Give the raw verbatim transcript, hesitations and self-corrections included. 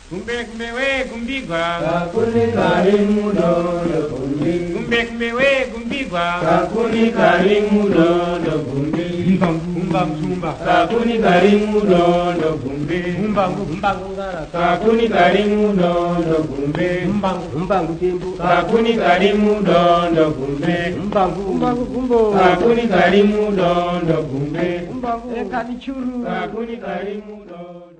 Kumbe kumbe we kumbigwa kakuni karimu dodo kumbi kumbe kumbe we kumbigwa kakuni karimu dodo kumbi mbangu mbangu sumba kakuni karimu dodo kumbi mbangu mbangu ngara kakuni karimu dodo kumbi mbangu mbangu tembo kakuni karimu dodo kumbi mbangu mbangu kumbo kakuni karimu dodo kumbi mbangu ekani churu kakuni karimu dodo